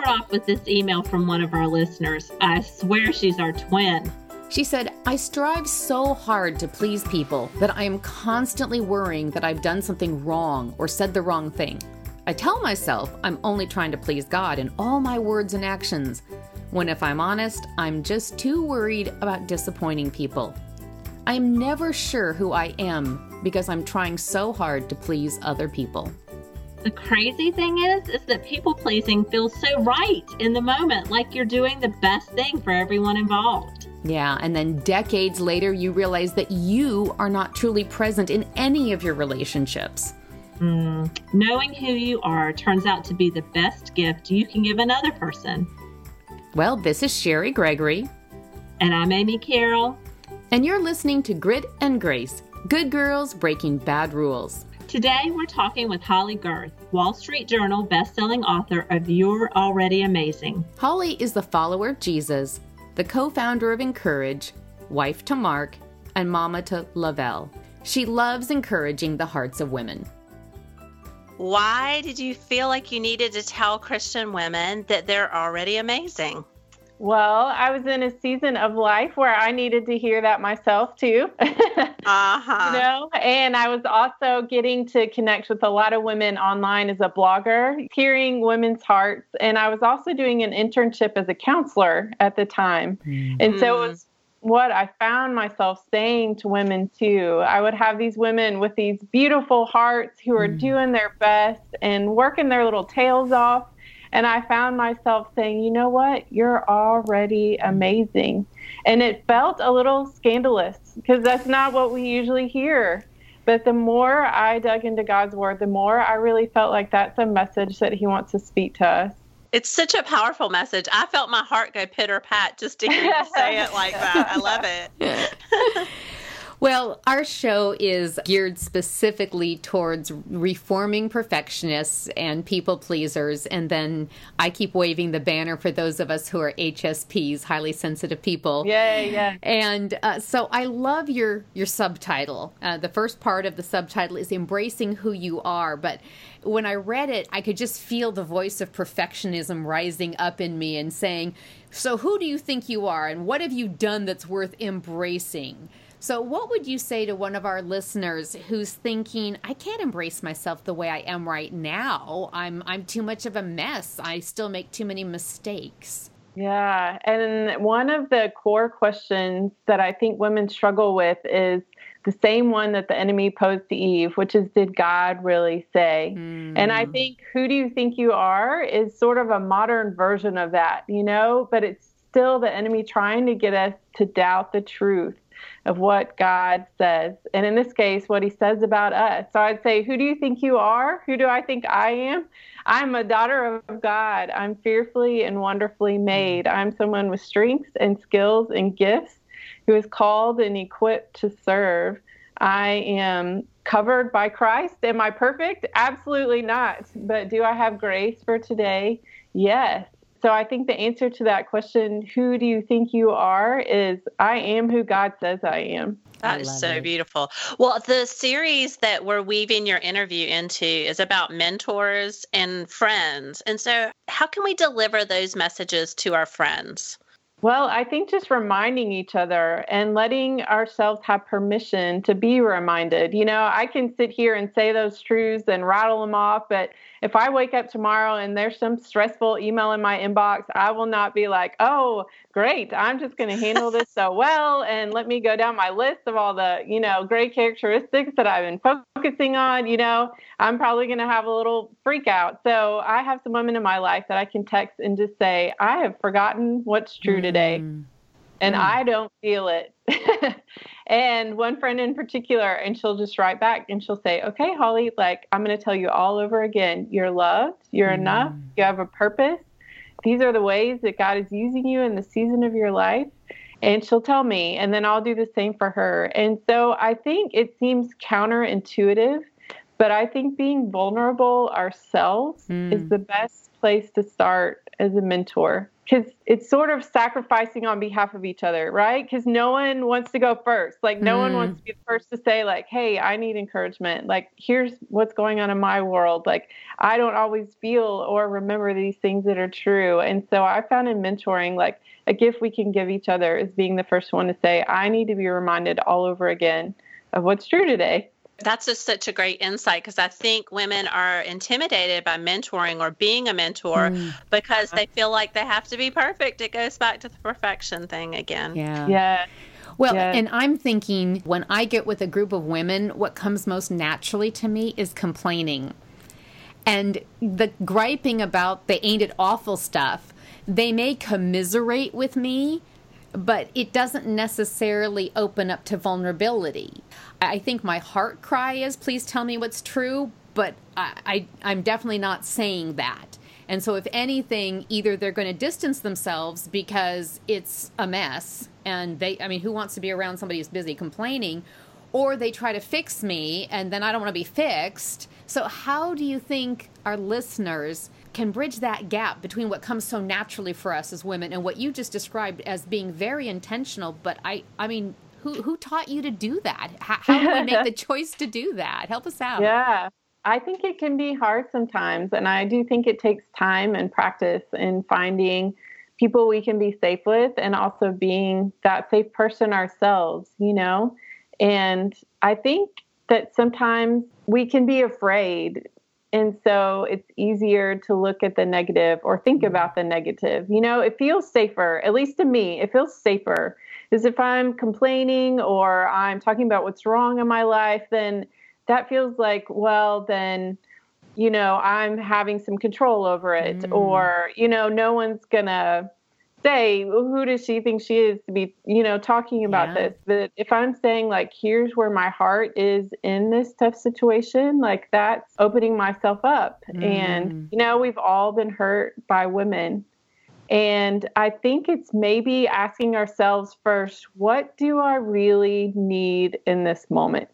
start off with this email from one of our listeners. I swear she's our twin. She said, I strive so hard to please people that I am constantly worrying that I've done something wrong or said the wrong thing. I tell myself I'm only trying to please God in all my words and actions, when if I'm honest, I'm just too worried about disappointing people. I am never sure who I am because I'm trying so hard to please other people. The crazy thing is that people-pleasing feels so right in the moment, like you're doing the best thing for everyone involved. Yeah, and then decades later, you realize that you are not truly present in any of your relationships. Knowing who you are turns out to be the best gift you can give another person. Well, this is Sherry Gregory. And I'm Amy Carroll. And you're listening to Grit and Grace, Good Girls Breaking Bad Rules. Today, we're talking with Holly Gerth, Wall Street Journal best-selling author of You're Already Amazing. Holly is the follower of Jesus, the co-founder of Encourage, wife to Mark, and mama to Lavelle. She loves encouraging the hearts of women. Why did you feel like you needed to tell Christian women that they're already amazing? Well, I was in a season of life where I needed to hear that myself too. And I was also getting to connect with a lot of women online as a blogger, hearing women's hearts. And I was also doing an internship as a counselor at the time. And so it was what I found myself saying to women too. I would have these women with these beautiful hearts who are doing their best and working their little tails off. And I found myself saying, you know what? You're already amazing. And it felt a little scandalous because that's not what we usually hear. But the more I dug into God's word, the more I really felt like that's a message that he wants to speak to us. It's such a powerful message. I felt my heart go pitter-pat just to hear you say it like that. I love it. Well, our show is geared specifically towards reforming perfectionists and people pleasers. And then I keep waving the banner for those of us who are HSPs, highly sensitive people. Yeah. And so I love your subtitle. The first part of the subtitle is Embracing Who You Are. But when I read it, I could just feel the voice of perfectionism rising up in me and saying, so who do you think you are? And what have you done that's worth embracing? So what would you say to one of our listeners who's thinking, I can't embrace myself the way I am right now. I'm too much of a mess. I still make too many mistakes. Yeah. And one of the core questions that I think women struggle with is the same one that the enemy posed to Eve, which is, did God really say? And I think, who do you think you are is sort of a modern version of that, but it's still the enemy trying to get us to doubt the truth of what God says. And in this case, what he says about us. So I'd say, who do you think you are? Who do I think I am? I'm a daughter of God. I'm fearfully and wonderfully made. I'm someone with strengths and skills and gifts who is called and equipped to serve. I am covered by Christ. Am I perfect? Absolutely not. But do I have grace for today? Yes. So I think the answer to that question, who do you think you are, is I am who God says I am. That is so beautiful. Well, the series that we're weaving your interview into is about mentors and friends. And so how can we deliver those messages to our friends? Well, I think just reminding each other and letting ourselves have permission to be reminded. I can sit here and say those truths and rattle them off, but if I wake up tomorrow and there's some stressful email in my inbox, I will not be like, oh, great, I'm just going to handle this so well. And let me go down my list of all the, great characteristics that I've been focusing on. I'm probably going to have a little freak out. So I have some women in my life that I can text and just say, I have forgotten what's true today. And I don't feel it. And one friend in particular, and she'll just write back and she'll say, okay, Holly, I'm going to tell you all over again. You're loved. You're enough. You have a purpose. These are the ways that God is using you in the season of your life. And she'll tell me, and then I'll do the same for her. And so I think it seems counterintuitive, but I think being vulnerable ourselves is the best place to start. as a mentor, because it's sort of sacrificing on behalf of each other, right? Because no one wants to go first. Like, no one wants to be the first to say, like, hey, I need encouragement. Like, here's what's going on in my world. Like, I don't always feel or remember these things that are true. And so I found in mentoring, like, a gift we can give each other is being the first one to say, I need to be reminded all over again of what's true today. That's just such a great insight, because I think women are intimidated by mentoring or being a mentor because they feel like they have to be perfect. It goes back to the perfection thing again. Yeah. Well, and I'm thinking when I get with a group of women, what comes most naturally to me is complaining. And the griping about the ain't it awful stuff. They may commiserate with me, but it doesn't necessarily open up to vulnerability. I think my heart cry is, please tell me what's true, but I'm definitely not saying that. And so if anything, either they're going to distance themselves because it's a mess, and who wants to be around somebody who's busy complaining, or they try to fix me, and then I don't want to be fixed. So how do you think our listeners can bridge that gap between what comes so naturally for us as women and what you just described as being very intentional? But I mean, who taught you to do that? How do we make the choice to do that? Help us out. Yeah, I think it can be hard sometimes. And I do think it takes time and practice in finding people we can be safe with, and also being that safe person ourselves, And I think that sometimes we can be afraid. And so it's easier to look at the negative or think about the negative. It feels safer, at least to me, it feels safer. Is if I'm complaining or I'm talking about what's wrong in my life, then that feels like, well, then, I'm having some control over it. Or, no one's going to say, who does she think she is to be, talking about this? But if I'm saying, like, here's where my heart is in this tough situation, like, that's opening myself up. And, we've all been hurt by women. And I think it's maybe asking ourselves first, what do I really need in this moment?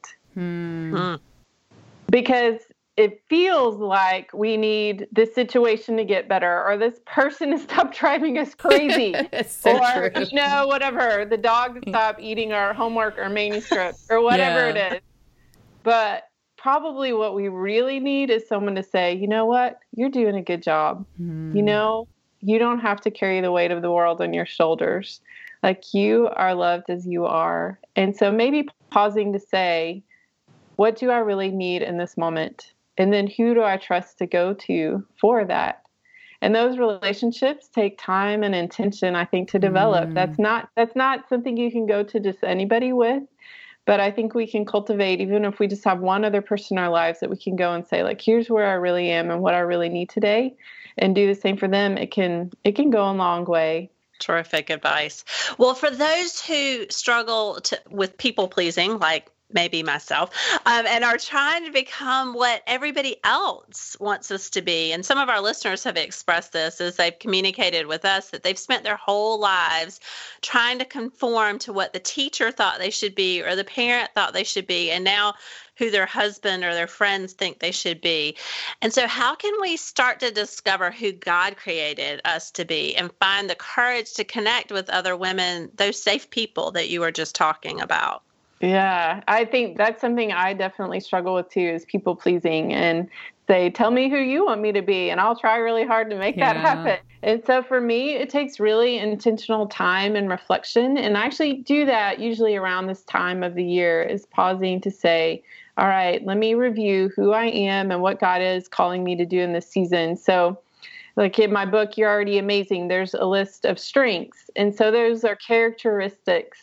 Because it feels like we need this situation to get better, or this person to stop driving us crazy, or, whatever, the dog to stop eating our homework or manuscript, or whatever it is. But probably what we really need is someone to say, you know what, you're doing a good job. You don't have to carry the weight of the world on your shoulders. Like, you are loved as you are. And so maybe pausing to say, what do I really need in this moment? And then who do I trust to go to for that? And those relationships take time and intention, I think, to develop. That's not something you can go to just anybody with. But I think we can cultivate, even if we just have one other person in our lives that we can go and say, like, here's where I really am and what I really need today, and do the same for them. It can go a long way. Terrific advice. Well, for those who struggle with people pleasing, like maybe myself, and are trying to become what everybody else wants us to be. And some of our listeners have expressed this as they've communicated with us, that they've spent their whole lives trying to conform to what the teacher thought they should be, or the parent thought they should be, and now who their husband or their friends think they should be. And so how can we start to discover who God created us to be, and find the courage to connect with other women, those safe people that you were just talking about? Yeah, I think that's something I definitely struggle with too, is people pleasing, and say, tell me who you want me to be, and I'll try really hard to make that happen. And so for me, it takes really intentional time and reflection. And I actually do that usually around this time of the year, is pausing to say, all right, let me review who I am and what God is calling me to do in this season. So like in my book, You're Already Amazing, there's a list of strengths. And so those are characteristics.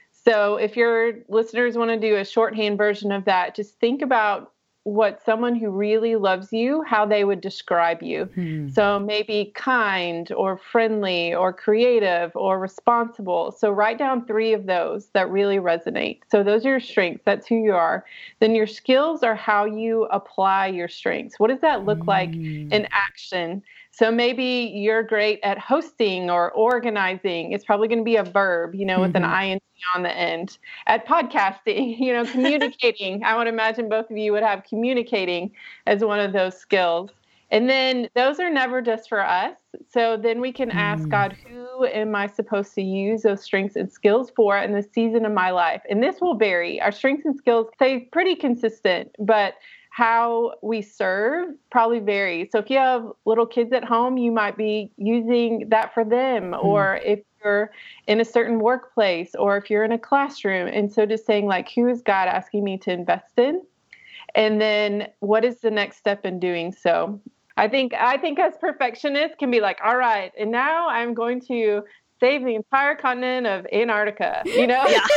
So if your listeners want to do a shorthand version of that, just think about what someone who really loves you, how they would describe you. So maybe kind or friendly or creative or responsible. So write down 3 of those that really resonate. So those are your strengths. That's who you are. Then your skills are how you apply your strengths. What does that look like in action? So maybe you're great at hosting or organizing. It's probably going to be a verb, with an ing on the end. At podcasting, communicating. I would imagine both of you would have communicating as one of those skills. And then those are never just for us. So then we can ask God, who am I supposed to use those strengths and skills for in the season of my life? And this will vary. Our strengths and skills stay pretty consistent, but how we serve probably varies. So if you have little kids at home, you might be using that for them, or if you're in a certain workplace, or if you're in a classroom. And so just saying, like, who is God asking me to invest in? And then what is the next step in doing so? I think as perfectionists can be like, all right, and now I'm going to save the entire continent of Antarctica, you know? Yeah.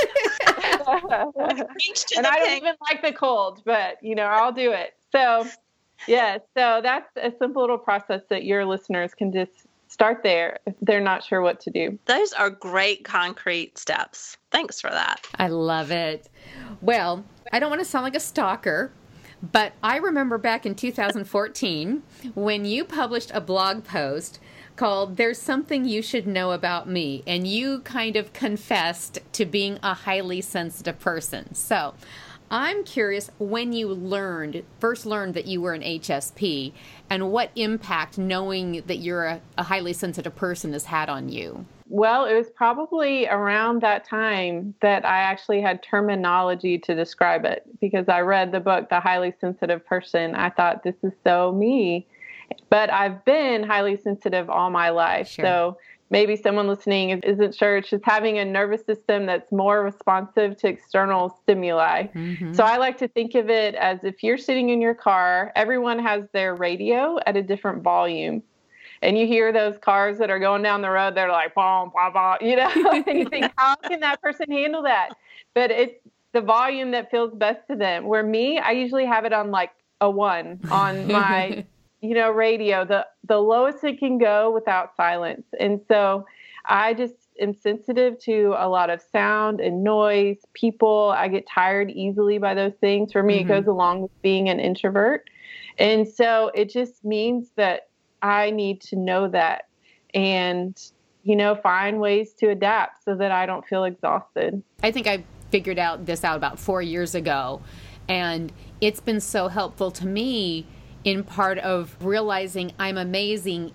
And I don't even like the cold, but, you know, I'll do it. So, yeah, so that's a simple little process that your listeners can just start there if they're not sure what to do. Those are great concrete steps. Thanks for that. I love it. Well, I don't want to sound like a stalker, but I remember back in 2014 when you published a blog post called There's Something You Should Know About Me, and you kind of confessed to being a highly sensitive person. So I'm curious when you first learned that you were an HSP, and what impact knowing that you're a highly sensitive person has had on you. Well, it was probably around that time that I actually had terminology to describe it, because I read the book, The Highly Sensitive Person. I thought, this is so me. But I've been highly sensitive all my life. Sure. So maybe someone listening isn't sure. It's just having a nervous system that's more responsive to external stimuli. Mm-hmm. So I like to think of it as if you're sitting in your car, everyone has their radio at a different volume. And you hear those cars that are going down the road, they're like, boom, blah, blah, you know, and you think, how can that person handle that? But it's the volume that feels best to them. Where me, I usually have it on like a 1 on my, you know, radio, the lowest it can go without silence. And so I just am sensitive to a lot of sound and noise, people. I get tired easily by those things. For me, it goes along with being an introvert. And so it just means that I need to know that and, you know, find ways to adapt so that I don't feel exhausted. I think I figured this out about 4 years ago, and it's been so helpful to me in part of realizing I'm amazing.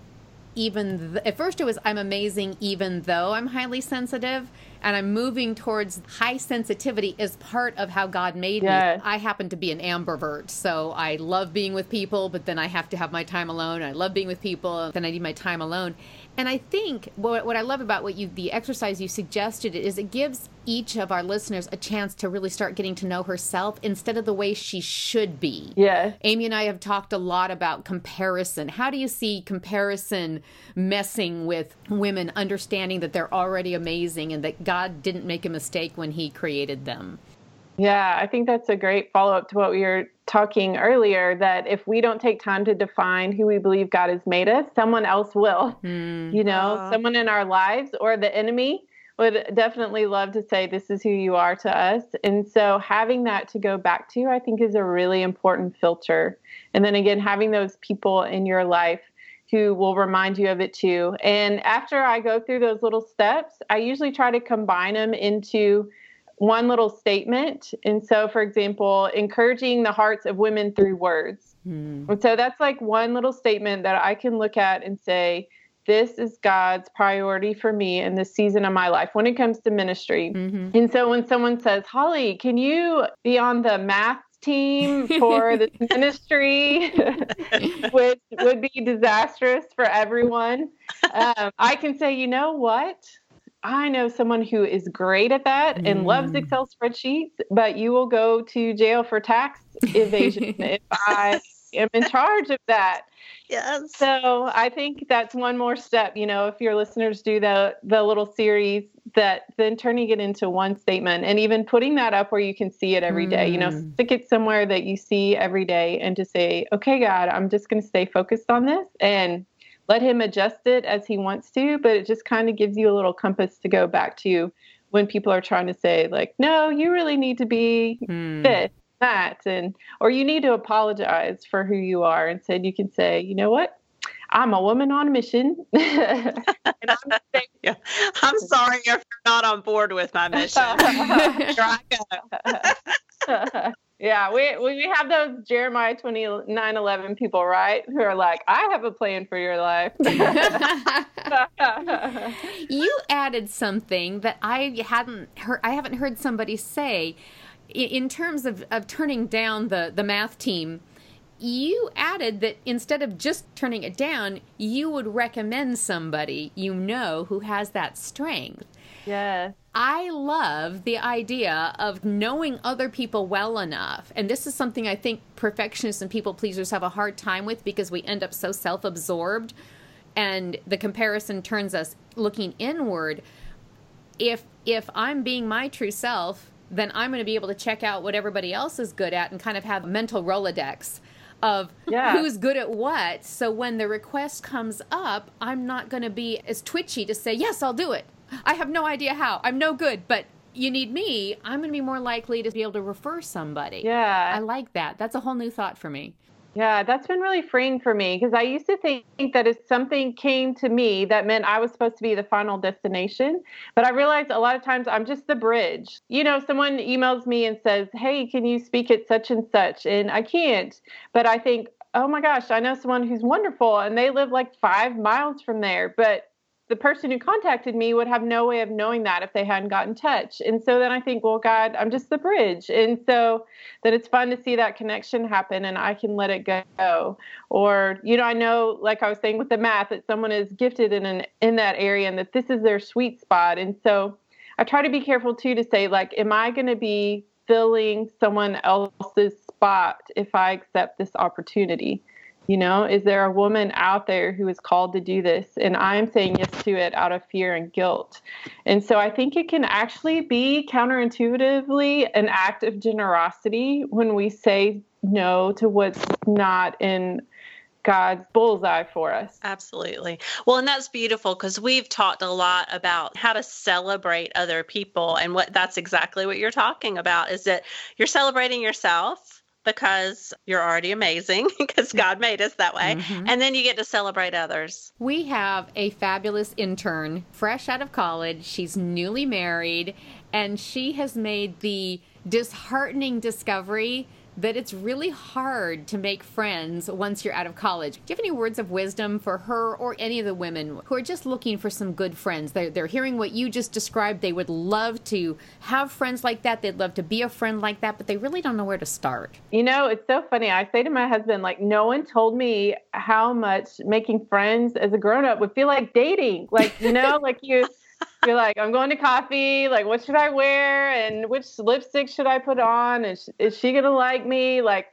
At first it was I'm amazing even though I'm highly sensitive, and I'm moving towards high sensitivity as part of how God made me. I happen to be an ambivert, so I love being with people, but then I have to have my time alone. I love being with people, then I need my time alone. And I think what I love about the exercise you suggested is it gives each of our listeners a chance to really start getting to know herself instead of the way she should be. Yeah. Amy and I have talked a lot about comparison. How do you see comparison messing with women understanding that they're already amazing and that God didn't make a mistake when he created them? Yeah, I think that's a great follow-up to what we were talking earlier, that if we don't take time to define who we believe God has made us, someone else will. You know, someone in our lives or the enemy would definitely love to say, this is who you are to us. And so having that to go back to, I think, is a really important filter. And then again, having those people in your life who will remind you of it too. And after I go through those little steps, I usually try to combine them into one little statement. And so, for example, encouraging the hearts of women through words. And so that's like one little statement that I can look at and say, this is God's priority for me in this season of my life when it comes to ministry. And so when someone says, Holly, can you be on the math team for this ministry, which would be disastrous for everyone, I can say, you know what? I know someone who is great at that and loves Excel spreadsheets, but you will go to jail for tax evasion if I am in charge of that. Yes. So I think that's one more step, you know, if your listeners do the little series, that then turning it into one statement and even putting that up where you can see it every day, you know, stick it somewhere that you see every day and just say, okay, God, I'm just going to stay focused on this and let him adjust it as he wants to. But it just kind of gives you a little compass to go back to when people are trying to say like, no, you really need to be this, that, or you need to apologize for who you are. Instead, you can say, you know what? I'm a woman on a mission. And I'm sorry if you're not on board with my mission. Here I go. Yeah, we have those Jeremiah 29:11 people, right? Who are like, I have a plan for your life. You added something that I haven't heard somebody say in terms of turning down the math team. You added that instead of just turning it down, you would recommend somebody who has that strength. Yes. I love the idea of knowing other people well enough. And this is something I think perfectionists and people pleasers have a hard time with because we end up so self-absorbed and the comparison turns us looking inward. If I'm being my true self, then I'm going to be able to check out what everybody else is good at and kind of have a mental Rolodex of who's good at what. So when the request comes up, I'm not going to be as twitchy to say, yes, I'll do it. I have no idea how. I'm no good, but you need me. I'm going to be more likely to be able to refer somebody. Yeah. I like that. That's a whole new thought for me. Yeah, that's been really freeing for me because I used to think that if something came to me, that meant I was supposed to be the final destination. But I realized a lot of times I'm just the bridge. Someone emails me and says, hey, can you speak at such and such? And I can't. But I think, oh my gosh, I know someone who's wonderful and they live like 5 miles from there. But the person who contacted me would have no way of knowing that if they hadn't got in touch. And so then I think, well, God, I'm just the bridge. And so then it's fun to see that connection happen and I can let it go. Or, I know, like I was saying with the math, that someone is gifted in that area and that this is their sweet spot. And so I try to be careful too to say, like, am I going to be filling someone else's spot if I accept this opportunity? Is there a woman out there who is called to do this? And I'm saying yes to it out of fear and guilt. And so I think it can actually be counterintuitively an act of generosity when we say no to what's not in God's bullseye for us. Absolutely. Well, and that's beautiful because we've talked a lot about how to celebrate other people. And that's exactly what you're talking about is that you're celebrating yourself because you're already amazing because God made us that way. Mm-hmm. And then you get to celebrate others. We have a fabulous intern, fresh out of college. She's newly married, and she has made the disheartening discovery that it's really hard to make friends once you're out of college. Do you have any words of wisdom for her or any of the women who are just looking for some good friends? They're hearing what you just described. They would love to have friends like that. They'd love to be a friend like that, but they really don't know where to start. It's so funny. I say to my husband, like, no one told me how much making friends as a grown-up would feel like dating. Like, like you're like, I'm going to coffee. Like, what should I wear? And which lipstick should I put on? Is she going to like me? Like,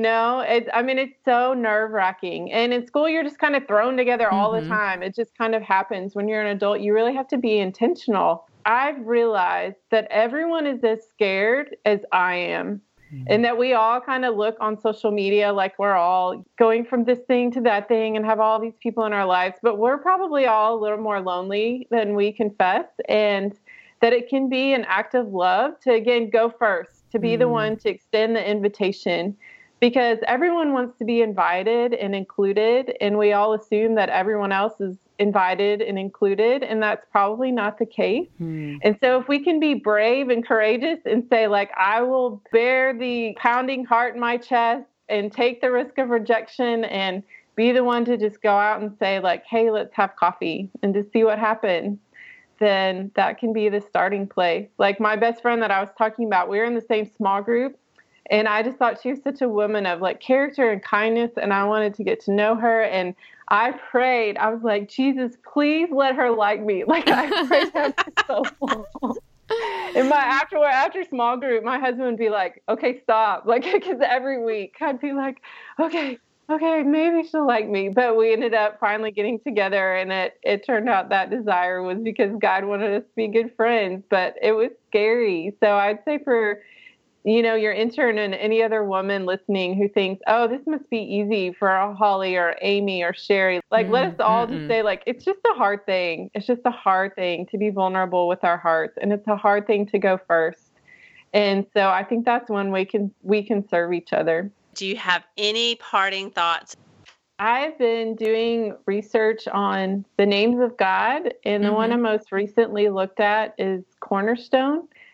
it's so nerve wracking. And in school, you're just kind of thrown together all the time. It just kind of happens. When you're an adult, you really have to be intentional. I've realized that everyone is as scared as I am. And that we all kind of look on social media like we're all going from this thing to that thing and have all these people in our lives. But we're probably all a little more lonely than we confess. And that it can be an act of love to, again, go first, to be the one to extend the invitation. Because everyone wants to be invited and included. And we all assume that everyone else is invited and included, and that's probably not the case. And so if we can be brave and courageous and say, like, I will bear the pounding heart in my chest and take the risk of rejection and be the one to just go out and say, like, hey, let's have coffee and just see what happens, then that can be the starting place. Like my best friend that I was talking about, we were in the same small group. And I just thought she was such a woman of like character and kindness. And I wanted to get to know her. And I prayed. I was like, Jesus, please let her like me. Like I prayed that so long. And after small group, my husband would be like, okay, stop. Like, because every week I'd be like, okay, maybe she'll like me. But we ended up finally getting together. And it turned out that desire was because God wanted us to be good friends. But it was scary. So I'd say for your intern and any other woman listening who thinks, oh, this must be easy for Holly or Amy or Sherry. Like, let us all just say, like, it's just a hard thing. It's just a hard thing to be vulnerable with our hearts. And it's a hard thing to go first. And so I think that's when we can serve each other. Do you have any parting thoughts? I've been doing research on the names of God. And the one I most recently looked at is Cornerstone.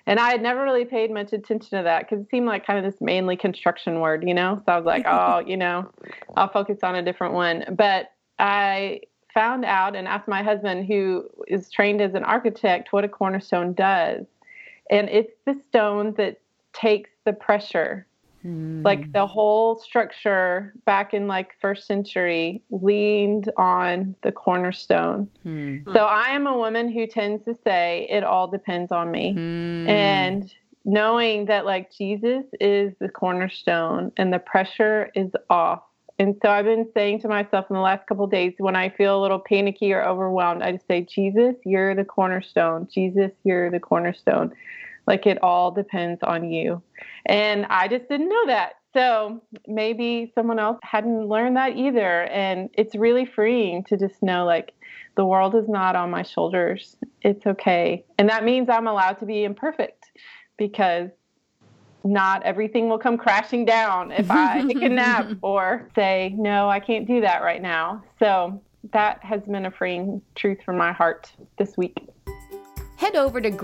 And I had never really paid much attention to that because it seemed like kind of this manly construction word, you know? So I was like, oh, you know, I'll focus on a different one. But I found out and asked my husband, who is trained as an architect, what a cornerstone does. And it's the stone that takes the pressure. Like the whole structure back in like first century leaned on the cornerstone. So I am a woman who tends to say it all depends on me. And knowing that like Jesus is the cornerstone and the pressure is off. And so I've been saying to myself in the last couple of days, when I feel a little panicky or overwhelmed, I just say, Jesus, you're the cornerstone. Jesus, you're the cornerstone. Like it all depends on you. And I just didn't know that. So maybe someone else hadn't learned that either. And it's really freeing to just know like the world is not on my shoulders. It's okay. And that means I'm allowed to be imperfect because not everything will come crashing down if I take a nap or say, no, I can't do that right now. So that has been a freeing truth from my heart this week. Head over to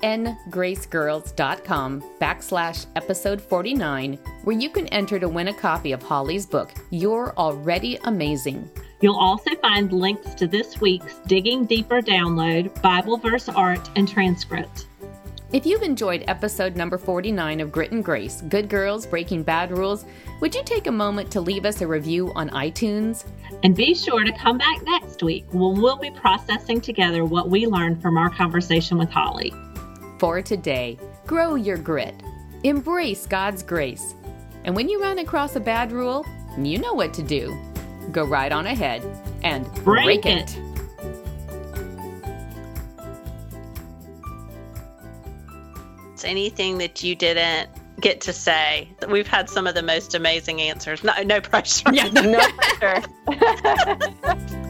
gritandgracegirls.com/episode 49, where you can enter to win a copy of Holly's book, You're Already Amazing. You'll also find links to this week's Digging Deeper download, Bible verse art, and transcript. If you've enjoyed episode number 49 of Grit and Grace, Good Girls Breaking Bad Rules, would you take a moment to leave us a review on iTunes? And be sure to come back next week when we'll be processing together what we learned from our conversation with Holly. For today, grow your grit. Embrace God's grace. And when you run across a bad rule, you know what to do. Go right on ahead and break it. Anything that you didn't get to say? We've had some of the most amazing answers. No pressure. Yeah, No pressure.